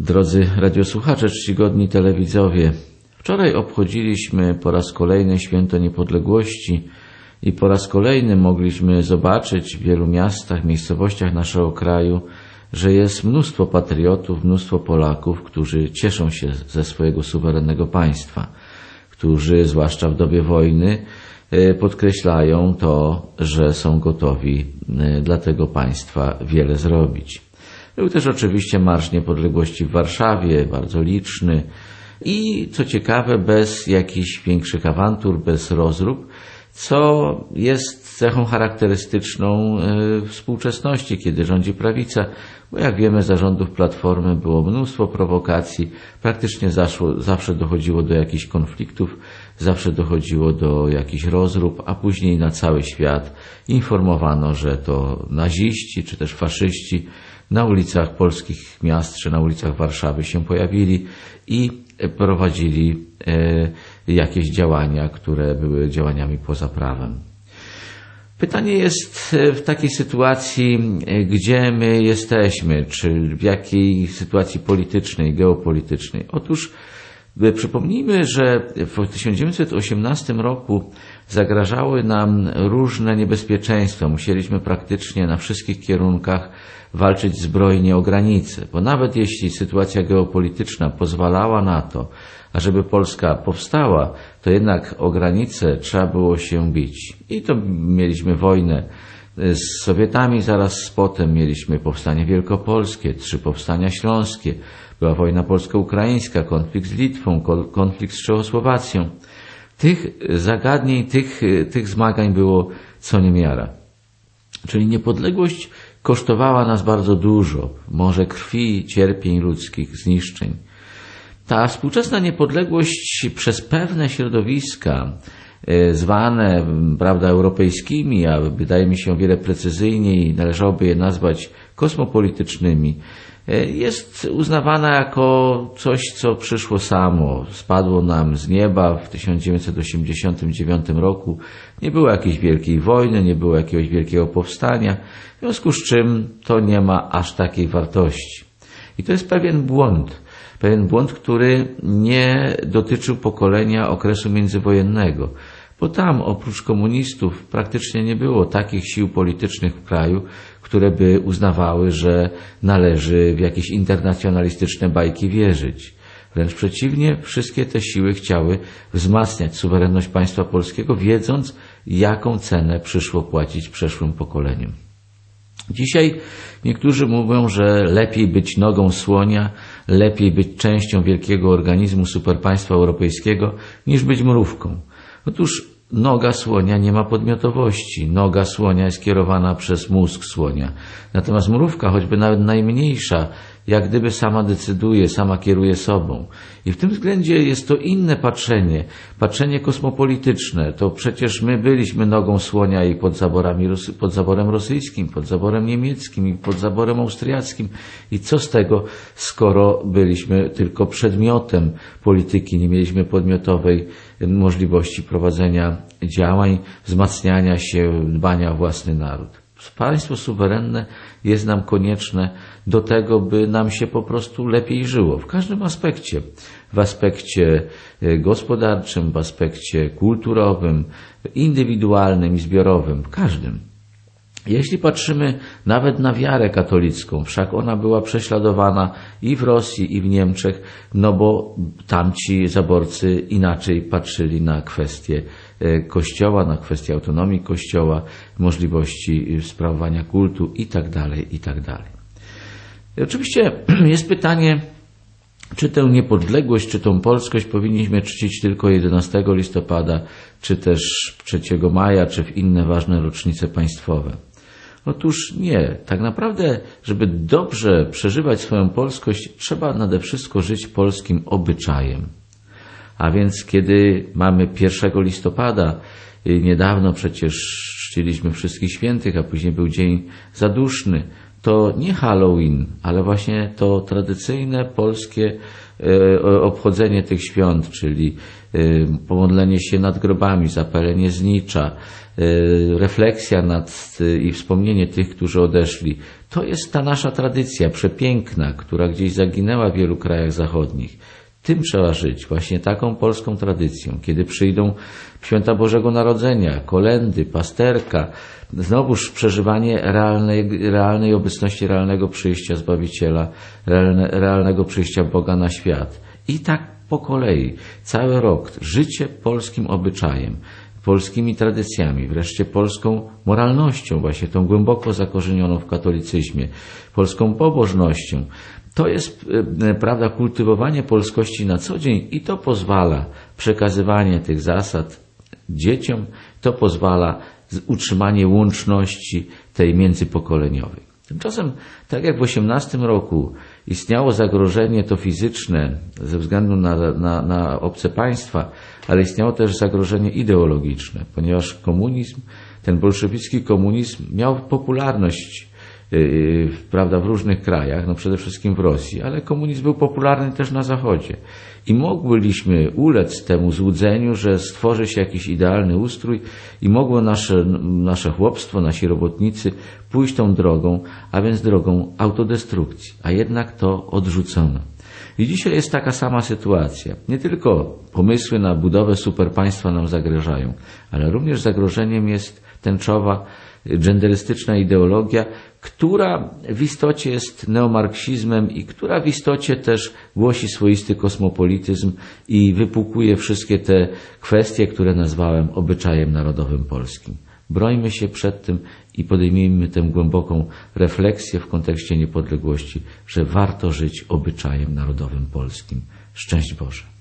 Drodzy radiosłuchacze, czcigodni telewidzowie, wczoraj obchodziliśmy po raz kolejny Święto Niepodległości i po raz kolejny mogliśmy zobaczyć w wielu miastach, miejscowościach naszego kraju, że jest mnóstwo patriotów, mnóstwo Polaków, którzy cieszą się ze swojego suwerennego państwa, którzy zwłaszcza w dobie wojny podkreślają to, że są gotowi dla tego państwa wiele zrobić. Był też oczywiście Marsz Niepodległości w Warszawie, bardzo liczny i co ciekawe bez jakichś większych awantur, bez rozrób, co jest cechą charakterystyczną współczesności, kiedy rządzi prawica, bo jak wiemy za rządów Platformy było mnóstwo prowokacji, praktycznie zawsze dochodziło do jakichś konfliktów, zawsze dochodziło do jakichś rozrób, a później na cały świat informowano, że to naziści czy też faszyści na ulicach polskich miast czy na ulicach Warszawy się pojawili i prowadzili jakieś działania, które były działaniami poza prawem. Pytanie jest w takiej sytuacji, gdzie my jesteśmy, czy w jakiej sytuacji politycznej, geopolitycznej. Otóż przypomnijmy, że w 1918 roku zagrażały nam różne niebezpieczeństwa. Musieliśmy praktycznie na wszystkich kierunkach walczyć zbrojnie o granice, bo nawet jeśli sytuacja geopolityczna pozwalała na to, ażeby Polska powstała, to jednak o granice trzeba było się bić. I to mieliśmy wojnę z Sowietami, zaraz potem mieliśmy powstanie wielkopolskie, 3 powstania śląskie, była wojna polsko-ukraińska, konflikt z Litwą, konflikt z Czechosłowacją. Tych zagadnień, tych zmagań było co niemiara. Czyli niepodległość kosztowała nas bardzo dużo, morze krwi, cierpień ludzkich, zniszczeń. Ta współczesna niepodległość przez pewne środowiska, zwane europejskimi, a wydaje mi się o wiele precyzyjniej należałoby je nazwać kosmopolitycznymi, jest uznawana jako coś, co przyszło samo, spadło nam z nieba w 1989 roku. Nie było jakiejś wielkiej wojny, nie było jakiegoś wielkiego powstania, w związku z czym to nie ma aż takiej wartości. I to jest pewien błąd, który nie dotyczył pokolenia okresu międzywojennego, bo tam oprócz komunistów praktycznie nie było takich sił politycznych w kraju, które by uznawały, że należy w jakieś internacjonalistyczne bajki wierzyć. Wręcz przeciwnie, wszystkie te siły chciały wzmacniać suwerenność państwa polskiego, wiedząc, jaką cenę przyszło płacić przeszłym pokoleniom. Dzisiaj niektórzy mówią, że lepiej być nogą słonia, lepiej być częścią wielkiego organizmu superpaństwa europejskiego, niż być mrówką. Otóż noga słonia nie ma podmiotowości. Noga słonia jest kierowana przez mózg słonia. Natomiast mrówka, choćby nawet najmniejsza, jak gdyby sama decyduje, sama kieruje sobą. I w tym względzie jest to inne patrzenie kosmopolityczne. To przecież my byliśmy nogą słonia i pod zaborem rosyjskim, pod zaborem niemieckim i pod zaborem austriackim. I co z tego, skoro byliśmy tylko przedmiotem polityki, nie mieliśmy podmiotowej możliwości prowadzenia działań, wzmacniania się, dbania o własny naród. Państwo suwerenne jest nam konieczne do tego, by nam się po prostu lepiej żyło. W każdym aspekcie. W aspekcie gospodarczym, w aspekcie kulturowym, indywidualnym i zbiorowym. W każdym. Jeśli patrzymy nawet na wiarę katolicką, wszak ona była prześladowana i w Rosji, i w Niemczech, no bo tamci zaborcy inaczej patrzyli na kwestie Kościoła, na kwestie autonomii Kościoła, możliwości sprawowania kultu itd., itd. I oczywiście jest pytanie, czy tę niepodległość, czy tę polskość powinniśmy czcić tylko 11 listopada, czy też 3 maja, czy w inne ważne rocznice państwowe. Otóż nie. Tak naprawdę, żeby dobrze przeżywać swoją polskość, trzeba nade wszystko żyć polskim obyczajem. A więc kiedy mamy 1 listopada, niedawno przecież czciliśmy Wszystkich Świętych, a później był Dzień Zaduszny, to nie Halloween, ale właśnie to tradycyjne polskie obchodzenie tych świąt, czyli pomodlenie się nad grobami, zapalenie znicza, refleksja i wspomnienie tych, którzy odeszli. To jest ta nasza tradycja przepiękna, która gdzieś zaginęła w wielu krajach zachodnich. Tym trzeba żyć, właśnie taką polską tradycją. Kiedy przyjdą święta Bożego Narodzenia, kolędy, pasterka, znowuż przeżywanie realnej obecności, realnego przyjścia Zbawiciela, realnego przyjścia Boga na świat. I tak po kolei, cały rok, życie polskim obyczajem, polskimi tradycjami, wreszcie polską moralnością, właśnie tą głęboko zakorzenioną w katolicyzmie, polską pobożnością. To jest, prawda, kultywowanie polskości na co dzień i to pozwala przekazywanie tych zasad dzieciom, to pozwala utrzymanie łączności tej międzypokoleniowej. Tymczasem, tak jak w 1918 roku istniało zagrożenie to fizyczne ze względu na obce państwa, ale istniało też zagrożenie ideologiczne, ponieważ komunizm, ten bolszewicki komunizm miał popularność, prawda, w różnych krajach, no przede wszystkim w Rosji, ale komunizm był popularny też na Zachodzie. I mogliśmy ulec temu złudzeniu, że stworzy się jakiś idealny ustrój i mogło nasze chłopstwo, nasi robotnicy pójść tą drogą, a więc drogą autodestrukcji. A jednak to odrzucono. I dzisiaj jest taka sama sytuacja. Nie tylko pomysły na budowę superpaństwa nam zagrażają, ale również zagrożeniem jest tęczowa, genderystyczna ideologia, która w istocie jest neomarksizmem i która w istocie też głosi swoisty kosmopolityzm i wypukuje wszystkie te kwestie, które nazwałem obyczajem narodowym polskim. Brońmy się przed tym i podejmijmy tę głęboką refleksję w kontekście niepodległości, że warto żyć obyczajem narodowym polskim. Szczęść Boże.